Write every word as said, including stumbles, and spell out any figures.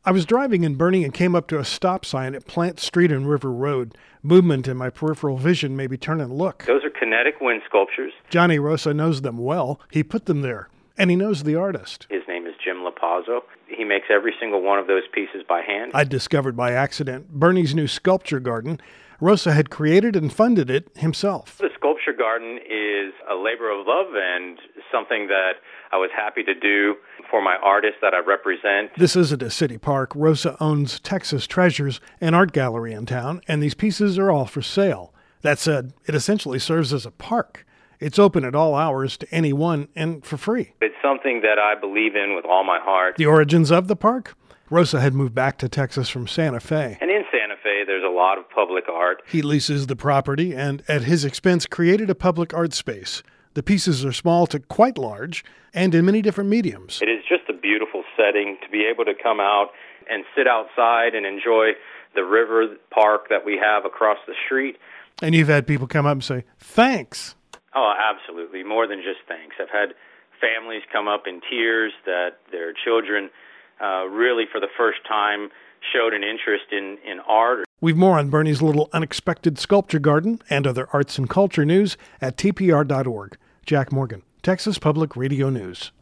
I was driving in Boerne and came up to a stop sign at Plant Street and River Road. Movement in my peripheral vision made me turn and look. Those are kinetic wind sculptures. Johnny Rosa knows them well. He put them there, and he knows the artist. His name is Jim Lapazzo. He makes every single one of those pieces by hand. I discovered by accident Boerne's new sculpture garden. Rosa had created and funded it himself. The sculpture garden is a labor of love and something that I was happy to do for my artists that I represent. This isn't a city park. Rosa owns Texas Treasures, an art gallery in town, and these pieces are all for sale. That said, it essentially serves as a park. It's open at all hours to anyone and for free. It's something that I believe in with all my heart. The origins of the park? Rosa had moved back to Texas from Santa Fe. And in Santa Fe, there's a lot of public art. He leases the property and, at his expense, created a public art space. The pieces are small to quite large and in many different mediums. It is just a beautiful setting to be able to come out and sit outside and enjoy the river park that we have across the street. And you've had people come up and say, thanks. Oh, absolutely. More than just thanks. I've had families come up in tears that their children uh, really for the first time showed an interest in, in art. We've more on Boerne's little unexpected sculpture garden and other arts and culture news at T P R dot org. Jack Morgan, Texas Public Radio News.